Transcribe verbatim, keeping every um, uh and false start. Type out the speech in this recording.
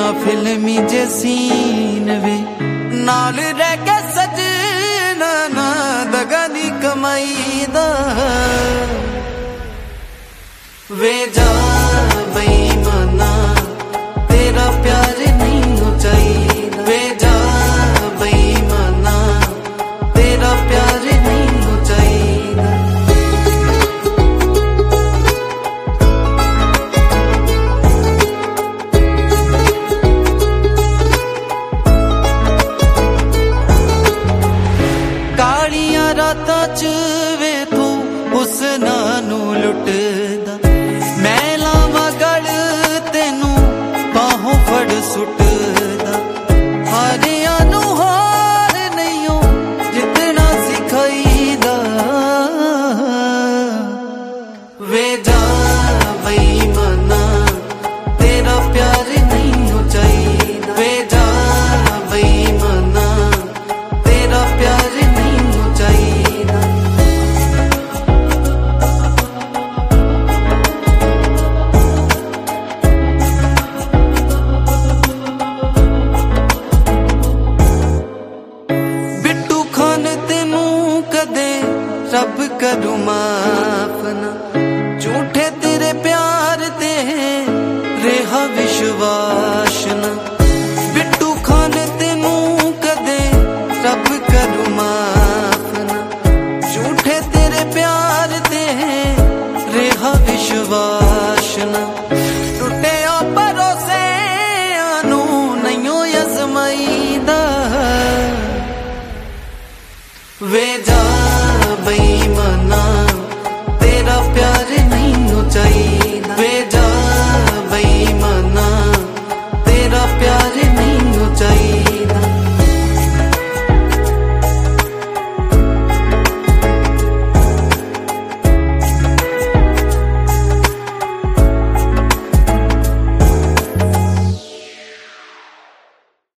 फिल्मी जे सीन वे नाल रह के सजना ना दगा दी कमाई दा वे जा बेईमाना तेरा प्यार नहीं हो चाहिदा वे जा बेईमाना तेरा प्यार नहीं हो चाहिदा कालियां रातां च वे तू हुस्नां नूं लुट